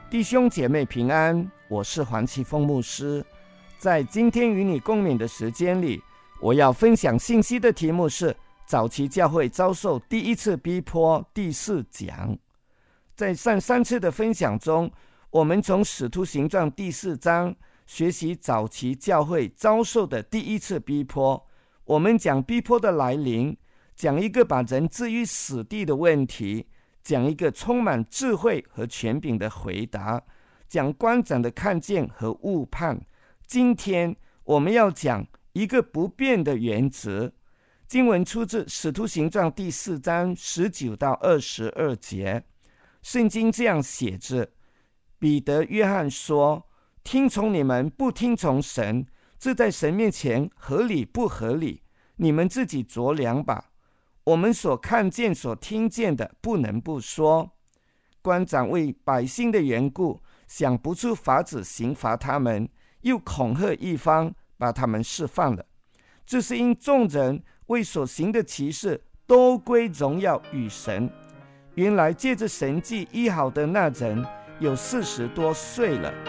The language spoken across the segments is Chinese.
弟兄姐妹平安，我是黄奇峰牧师。在今天与你共勉的时间里，我要分享信息的题目是早期教会遭受第一次逼迫第4讲。在上3次的分享中，我们从使徒行传第4章学习早期教会遭受的第一次逼迫。我们讲逼迫的来临，讲一个把人置于死地的问题，讲一个充满智慧和权柄的回答，讲官长的看见和误判。今天我们要讲一个不变的原则。经文出自使徒行传第4章19到22节。圣经这样写着：彼得、约翰说，听从你们不听从神，这在神面前合理不合理？你们自己酌量吧。我们所看见所听见的不能不说。官长为百姓的缘故，想不出法子刑罚他们，又恐吓一方，把他们释放了。这是因众人为所行的奇事都归荣耀与神。原来借着神迹医好的那人有40多岁了。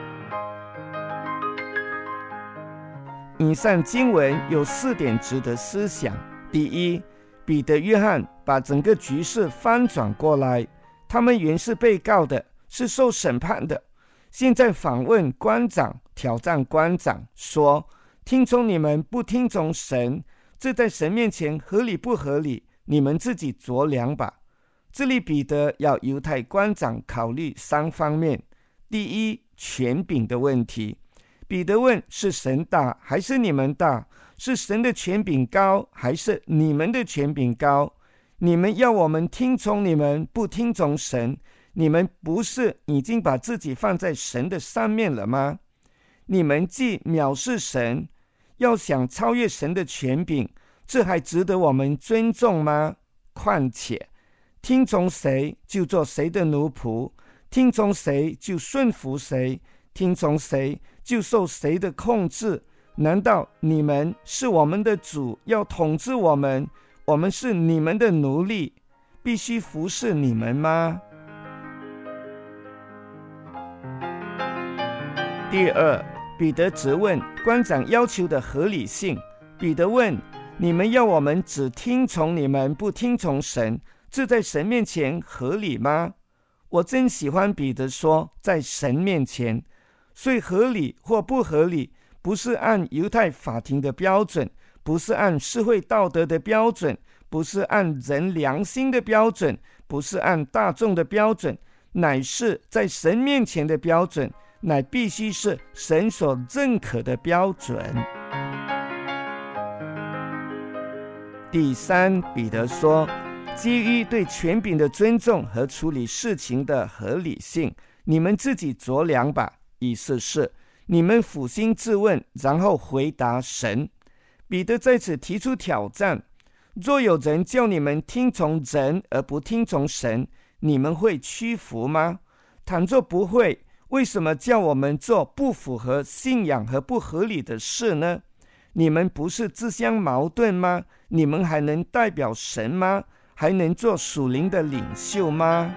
以上经文有4点值得思想。第一，彼得、约翰把整个局势翻转过来，他们原是被告的，是受审判的，现在访问官长，挑战官长，说听从你们不听从神，这在神面前合理不合理？你们自己酌量吧。这里彼得要犹太官长考虑3方面。第一，权柄的问题。彼得问，是神大还是你们大？是神的权柄高还是你们的权柄高？你们要我们听从你们不听从神，你们不是已经把自己放在神的上面了吗？你们既藐视神，要想超越神的权柄，这还值得我们尊重吗？况且听从谁就做谁的奴仆，听从谁就顺服谁，听从谁就受谁的控制。难道你们是我们的主，要统治我们，我们是你们的奴隶，必须服侍你们吗？第二，彼得质问官长要求的合理性。彼得问，你们要我们只听从你们不听从神，这在神面前合理吗？我真喜欢彼得说在神面前，所以合理或不合理不是按犹太法庭的标准，不是按社会道德的标准，不是按人良心的标准，不是按大众的标准，乃是在神面前的标准，乃必须是神所认可的标准。第三，彼得说，基于对权柄的尊重和处理事情的合理性，你们自己酌量吧。意思是你们扪心自问，然后回答神。彼得在此提出挑战，若有人叫你们听从人而不听从神，你们会屈服吗？倘若不会，为什么叫我们做不符合信仰和不合理的事呢？你们不是自相矛盾吗？你们还能代表神吗？还能做属灵的领袖吗？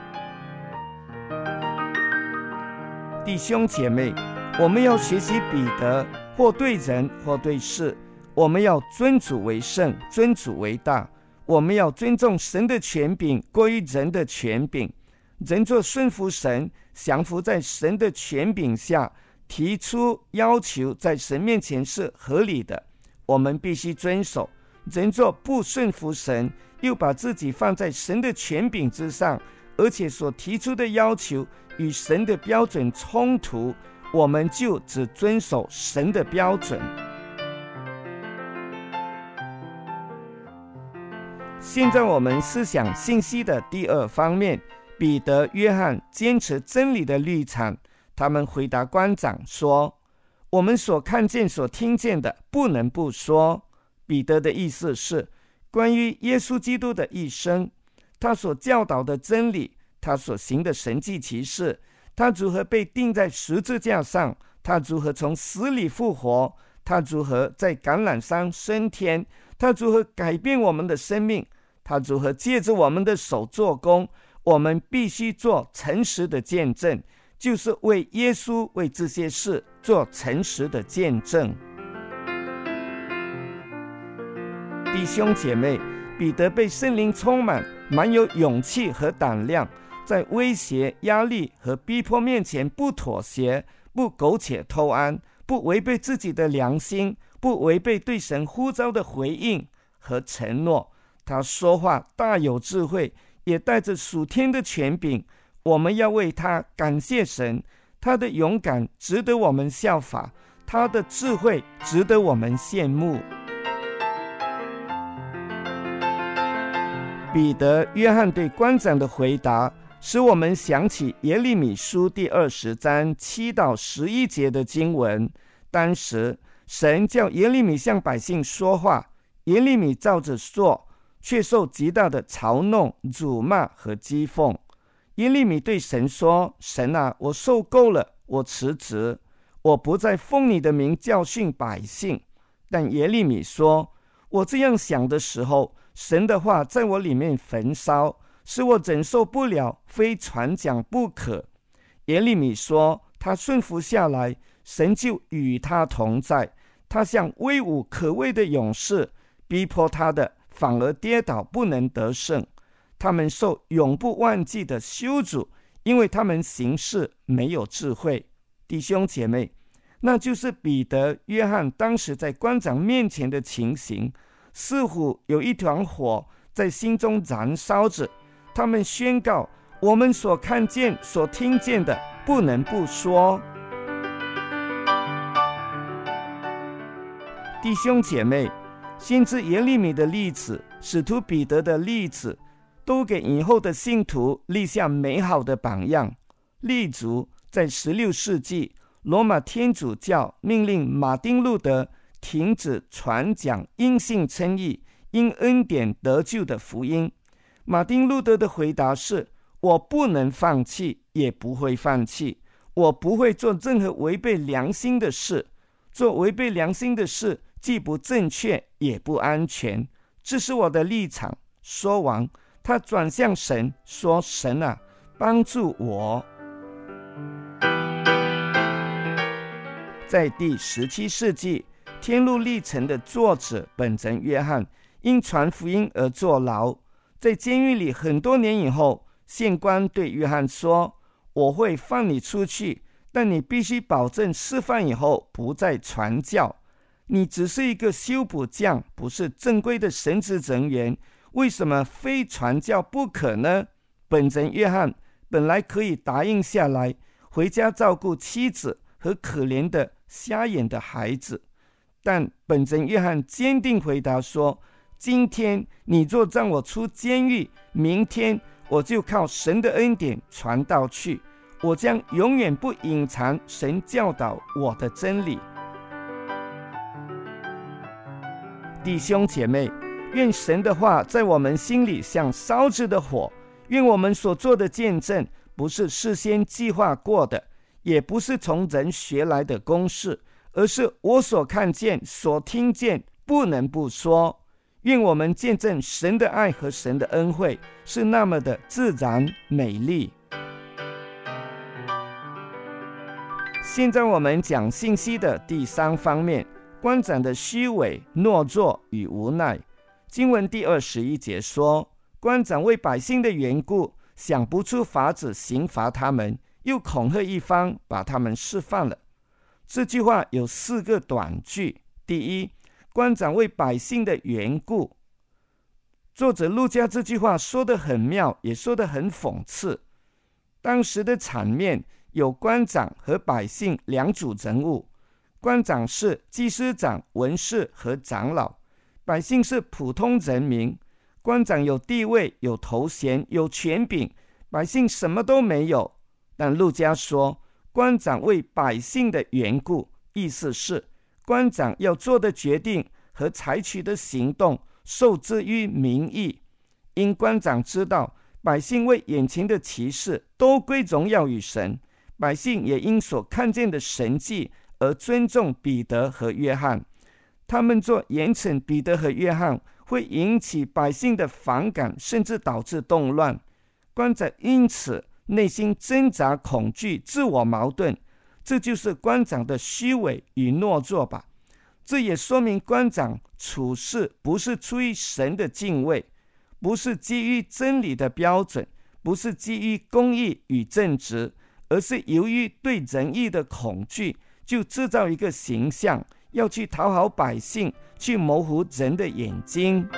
弟兄姐妹，我们要学习彼得，或对人或对事，我们要尊主为圣，尊主为大。我们要尊重神的权柄过于人的权柄，人做顺服神，降服在神的权柄下，提出要求在神面前是合理的，我们必须遵守。人做不顺服神，又把自己放在神的权柄之上，而且所提出的要求与神的标准冲突，我们就只遵守神的标准。现在我们思想信息的第2方面，彼得、约翰坚持真理的立场。他们回答官长说，我们所看见所听见的不能不说。彼得的意思是关于耶稣基督的一生，他所教导的真理，他所行的神迹奇事，他如何被钉在十字架上，他如何从死里复活，他如何在橄榄山升天，他如何改变我们的生命，他如何借着我们的手做工。我们必须做诚实的见证， 就是为耶稣为这些事做诚实的见证。弟兄姐妹，彼得被圣灵充满，蛮有勇气和胆量，在威胁、压力和逼迫面前不妥协，不苟且偷安，不违背自己的良心，不违背对神呼召的回应和承诺。他说话大有智慧，也带着属天的权柄。我们要为他感谢神，他的勇敢值得我们效法，他的智慧值得我们羡慕。彼得、约翰对官长的回答，使我们想起耶利米书第20章7到11节的经文。当时神叫耶利米向百姓说话，耶利米照着做，却受极大的嘲弄、辱骂和讥讽。耶利米对神说：神啊，我受够了，我辞职，我不再奉你的名教训百姓。但耶利米说，我这样想的时候，神的话在我里面焚烧，使我忍受不了，非传讲不可。耶利米说，他顺服下来，神就与他同在，他像威武可畏的勇士，逼迫他的反而跌倒不能得胜。他们受永不忘记的羞辱，因为他们行事没有智慧。弟兄姐妹，那就是彼得、约翰当时在官长面前的情形，似乎有一团火在心中燃烧着。他们宣告，我们所看见、所听见的，不能不说。弟兄姐妹，先知耶利米的例子，使徒彼得的例子，都给以后的信徒立下美好的榜样。例如在16世纪，罗马天主教命令马丁路德停止传讲因信称义、因恩典得救的福音。马丁路德的回答是：我不能放弃，也不会放弃，我不会做任何违背良心的事。做违背良心的事既不正确也不安全，这是我的立场。说完，他转向神说：神啊，帮助我。在第17世纪，天路历程的作者本真约翰因传福音而坐牢，在监狱里很多年以后，县官对约翰说：我会放你出去，但你必须保证释放以后不再传教。你只是一个修补匠，不是正规的神职人员，为什么非传教不可呢？本真约翰本来可以答应下来，回家照顾妻子和可怜的瞎眼的孩子，但本真约翰坚定回答说：今天你若让我出监狱，明天我就靠神的恩典传道去，我将永远不隐藏神教导我的真理。弟兄姐妹，愿神的话在我们心里像烧着的火，愿我们所做的见证不是事先计划过的，也不是从人学来的公式，而是我所看见、所听见，不能不说。愿我们见证神的爱和神的恩惠是那么的自然美丽。现在我们讲信息的第3方面，官长的虚伪、懦弱与无奈。经文第21节说，官长为百姓的缘故，想不出法子刑罚他们，又恐吓一方，把他们释放了。这句话有4个短句。第一，官长为百姓的缘故。作者路加这句话说得很妙，也说得很讽刺。当时的场面有官长和百姓2组人物，官长是祭司长、文士和长老，百姓是普通人民。官长有地位、有头衔、有权柄，百姓什么都没有。但路加说，官长为百姓的缘故，意思是官长要做的决定和采取的行动受制于民意。因官长知道百姓为眼前的奇事都归荣耀于神，百姓也因所看见的神迹而尊重彼得和约翰。他们做严惩彼得和约翰，会引起百姓的反感，甚至导致动乱。官长因此内心挣扎、恐惧、自我矛盾，这就是官长的虚伪与懦弱吧。这也说明官长处事不是出于神的敬畏，不是基于真理的标准，不是基于公义与正直，而是由于对仁义的恐惧，就制造一个形象，要去讨好百姓，去模糊人的眼睛。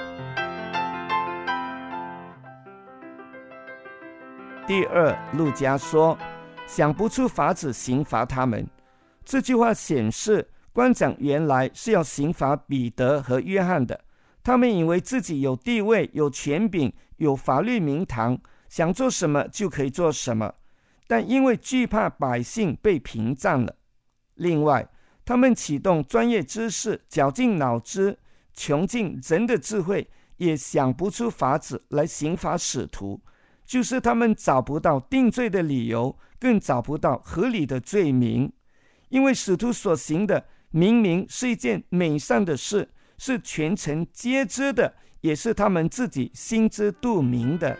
第二，路加说，想不出法子刑罚他们。这句话显示官长原来是要刑罚彼得和约翰的，他们以为自己有地位、有权柄、有法律名堂，想做什么就可以做什么，但因为惧怕百姓被屏障了。另外，他们启动专业知识，绞尽脑汁，穷尽人的智慧，也想不出法子来刑罚使徒，就是他们找不到定罪的理由，更找不到合理的罪名。因为使徒所行的明明是一件美善的事，是全城皆知的，也是他们自己心知肚明的。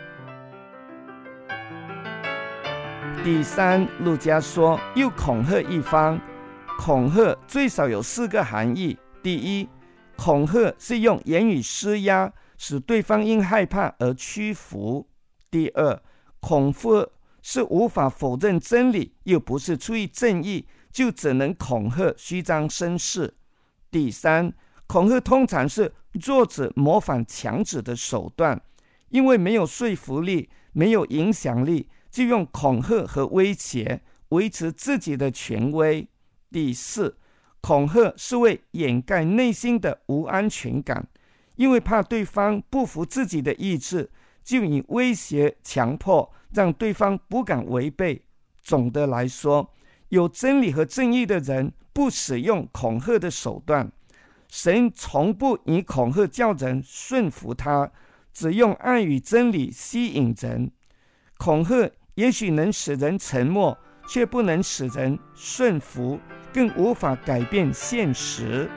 第三，路加说，又恐吓一方。恐吓最少有4个含义。第一，恐吓是用言语施压，使对方因害怕而屈服。第二，恐吓是无法否认真理，又不是出于正义，就只能恐吓虚张声势。第三，恐吓通常是弱者模仿强者的手段，因为没有说服力，没有影响力，就用恐吓和威胁维持自己的权威。第四，恐吓是为掩盖内心的无安全感，因为怕对方不服自己的意志，就以威胁强迫让对方不敢违背。总的来说，有真理和正义的人不使用恐吓的手段，神从不以恐吓叫人顺服他，只用爱与真理吸引人。恐吓也许能使人沉默，却不能使人顺服，更无法改变现实。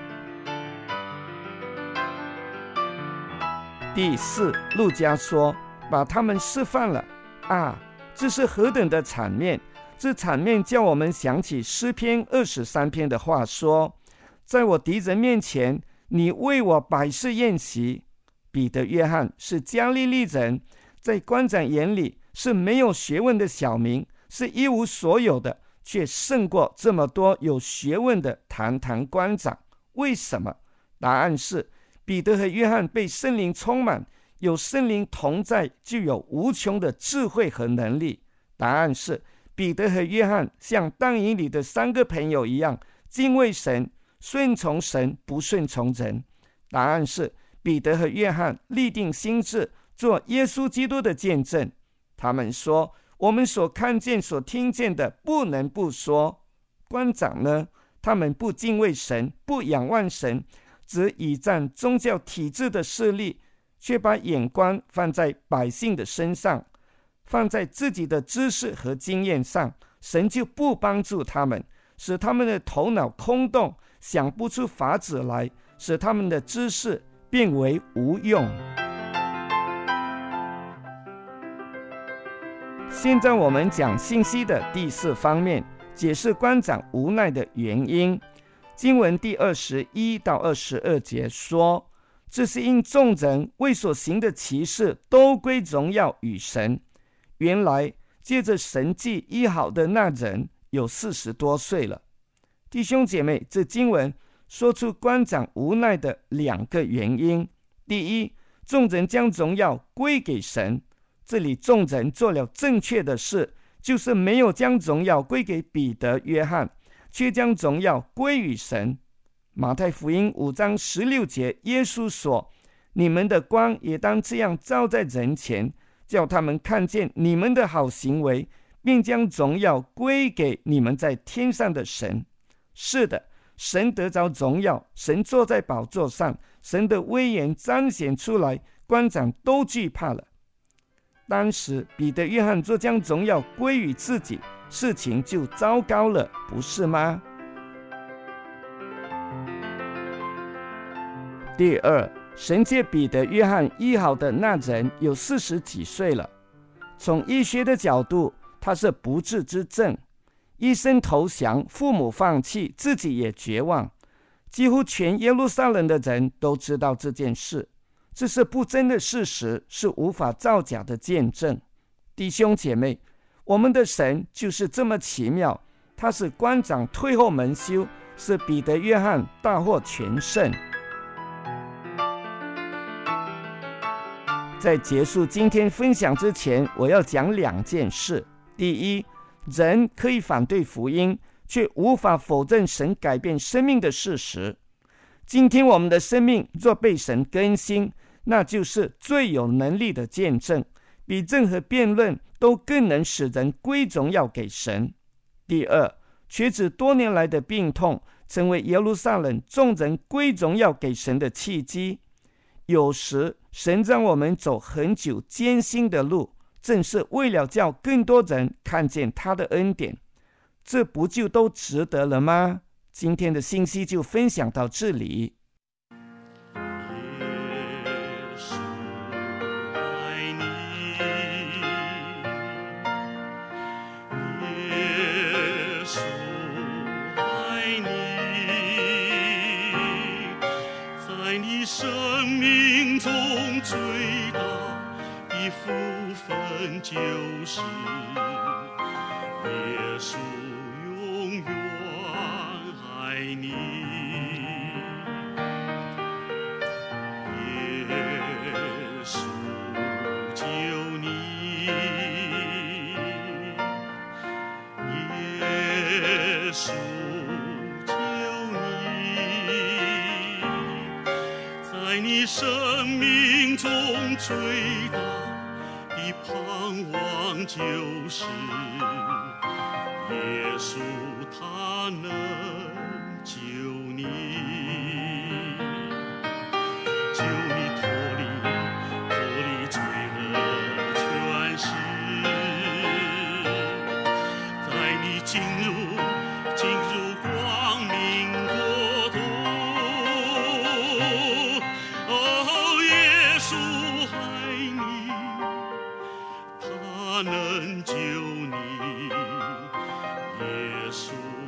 第四，路加说，把他们释放了啊，这是何等的场面！这场面叫我们想起诗篇23篇的话说，在我敌人面前，你为我摆设宴席。彼得、约翰是加利利人，在官长眼里是没有学问的小民，是一无所有的，却胜过这么多有学问的堂堂官长。为什么？答案是彼得和约翰被圣灵充满，有圣灵同在，具有无穷的智慧和能力。答案是彼得和约翰像但以理的3个朋友一样，敬畏神，顺从神，不顺从人。答案是彼得和约翰立定心志，做耶稣基督的见证。他们说，我们所看见所听见的不能不说。官长呢？他们不敬畏神，不仰望神，只倚仗宗教体制的势力，却把眼光放在百姓的身上，放在自己的知识和经验上，神就不帮助他们，使他们的头脑空洞，想不出法子来，使他们的知识变为无用。现在我们讲信息的第4方面，解释官长无奈的原因。经文第21到22节说，这是因众人为所行的奇事都归荣耀与神。原来借着神迹医好的那人有40多岁了。弟兄姐妹，这经文说出官长无奈的2个原因。第一，众人将荣耀归给神。这里众人做了正确的事，就是没有将荣耀归给彼得、约翰，却将荣耀归于神。马太福音5章16节，耶稣说，你们的光也当这样照在人前，叫他们看见你们的好行为，并将荣耀归给你们在天上的神。是的，神得着荣耀，神坐在宝座上，神的威严彰显出来，官长都惧怕了。当时彼得、约翰若将荣耀归于自己，事情就糟糕了，不是吗？第二，神借彼得、约翰医好的那人有40几岁了。 从医学的角度，它是不治之症。医生投降，父母放弃，自己也绝望。几乎全耶路撒冷的人都知道这件事，这是不争的事实，是无法造假的见证。弟兄姐妹，我们的神就是这么奇妙，他是官长退后蒙羞，是彼得、约翰大获全胜。在结束今天分享之前，我要讲2件事。第一，人可以反对福音，却无法否认神改变生命的事实。今天我们的生命若被神更新，那就是最有能力的见证，比任何辩论都更能使人归荣耀给神。第二，瘸子多年来的病痛成为耶路撒冷众人归荣耀给神的契机。有时神让我们走很久艰辛的路，正是为了叫更多人看见他的恩典，这不就都值得了吗？今天的信息就分享到这里。 生命中最大的福分就是耶稣永远爱你，耶稣救你，耶稣在你生命中最大的盼望就是耶稣他能救你，救你脱离罪恶权势，在你进入光明国度。他能救你，耶稣。